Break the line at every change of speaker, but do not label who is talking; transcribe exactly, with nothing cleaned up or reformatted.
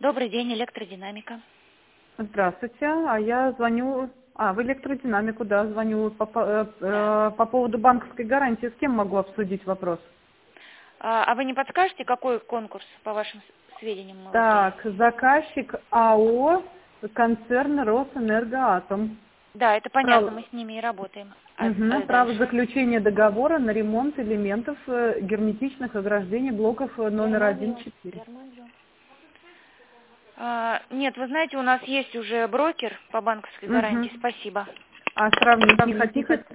Добрый день, электродинамика.
Здравствуйте, а я звоню, а, в электродинамику, да, звоню по, по, э,
Да.
э, по поводу банковской гарантии. С кем могу обсудить вопрос?
А, а вы не подскажете, какой конкурс, по вашим с- сведениям, мы выиграли?
Так, заказчик АО, концерн Росэнергоатом.
Да, это понятно,
Право,
мы с ними и работаем. А
мгм,
э,
право
дальше?
заключения договора на ремонт элементов э, герметичных ограждений блоков э, номер один
Гермоджо.
четыре.
Гермоджо. А, нет, вы знаете, у нас есть уже брокер по банковской гарантии,
Угу.
спасибо.
А сравнить не
Сравнить не
хотите?